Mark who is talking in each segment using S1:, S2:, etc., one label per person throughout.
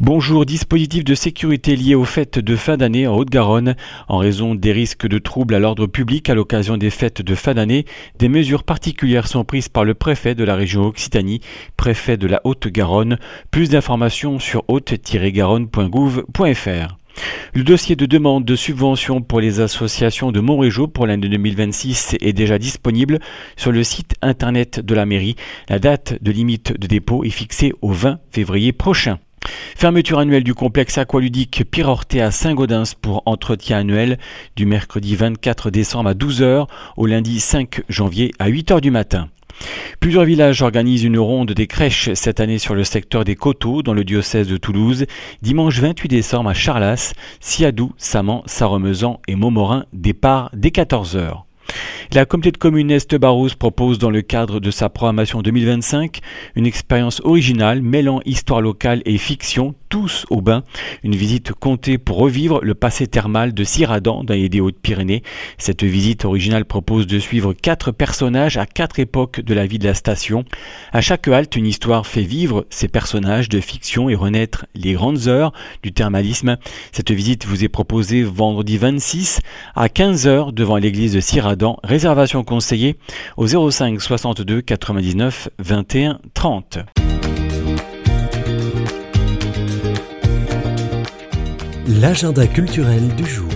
S1: Bonjour, dispositif de sécurité lié aux fêtes de fin d'année en Haute-Garonne. En raison des risques de troubles à l'ordre public à l'occasion des fêtes de fin d'année, des mesures particulières sont prises par le préfet de la région Occitanie, préfet de la Haute-Garonne. Plus d'informations sur haute-garonne.gouv.fr. Le dossier de demande de subvention pour les associations de Montrégeau pour l'année 2026 est déjà disponible sur le site internet de la mairie. La date de limite de dépôt est fixée au 20 février prochain. Fermeture annuelle du complexe aqualudique Pyrorthée à Saint-Gaudens pour entretien annuel du mercredi 24 décembre à 12h au lundi 5 janvier à 8h du matin. Plusieurs villages organisent une ronde des crèches cette année sur le secteur des Coteaux dans le diocèse de Toulouse. Dimanche 28 décembre à Charlas, Siadou, Saman, Sarremezan et Montmorin, départ dès 14h. La communauté de communes Est-Barousse propose dans le cadre de sa programmation 2025 une expérience originale mêlant histoire locale et fiction, tous au bain. Une visite comptée pour revivre le passé thermal de Ciradan dans les Hautes-Pyrénées. Cette visite originale propose de suivre 4 personnages à 4 époques de la vie de la station. À chaque halte, une histoire fait vivre ces personnages de fiction et renaître les grandes heures du thermalisme. Cette visite vous est proposée vendredi 26 à 15h devant l'église de Ciradan. Réservation conseillée au 05 62 99 21 30.
S2: L'agenda culturel du jour.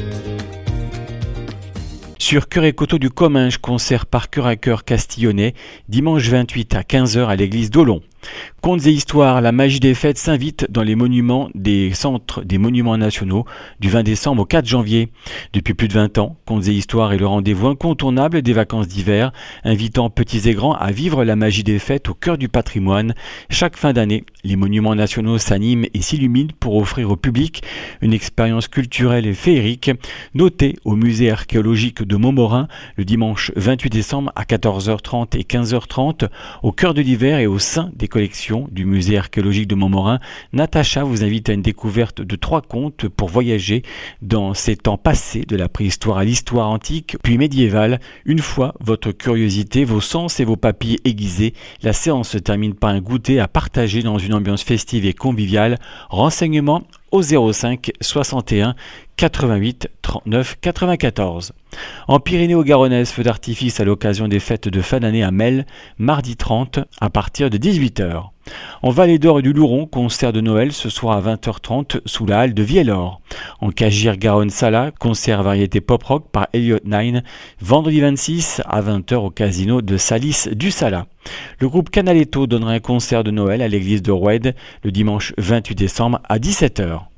S1: Sur Cœur et Coteaux du Comminges, concert par Cœur à Cœur Castillonnais, dimanche 28 à 15h à l'église d'Olon. Contes et histoires, la magie des fêtes s'invite dans les monuments des centres des monuments nationaux du 20 décembre au 4 janvier. Depuis plus de 20 ans, Contes et histoires est le rendez-vous incontournable des vacances d'hiver, invitant petits et grands à vivre la magie des fêtes au cœur du patrimoine. Chaque fin d'année, les monuments nationaux s'animent et s'illuminent pour offrir au public une expérience culturelle et féerique. Notez au musée archéologique de Montmorin le dimanche 28 décembre à 14h30 et 15h30 au cœur de l'hiver et au sein des collections du musée archéologique de Montmorin. Natacha vous invite à une découverte de 3 contes pour voyager dans ces temps passés de la préhistoire à l'histoire antique puis médiévale. Une fois votre curiosité, vos sens et vos papilles aiguisés, la séance se termine par un goûter à partager dans une ambiance festive et conviviale. Renseignements au 05 61 88 39 94. En Pyrénées-au-Garonnaises, feu d'artifice à l'occasion des fêtes de fin d'année à Mel, mardi 30 à partir de 18h. En Vallée d'Or et du Louron, concert de Noël ce soir à 20h30 sous la halle de Vielor. En Cagir-Garonne-Sala, concert variété pop-rock par Elliot Nine, vendredi 26 à 20h au casino de Salis du Sala. Le groupe Canaletto donnera un concert de Noël à l'église de Roued le dimanche 28 décembre à 17h.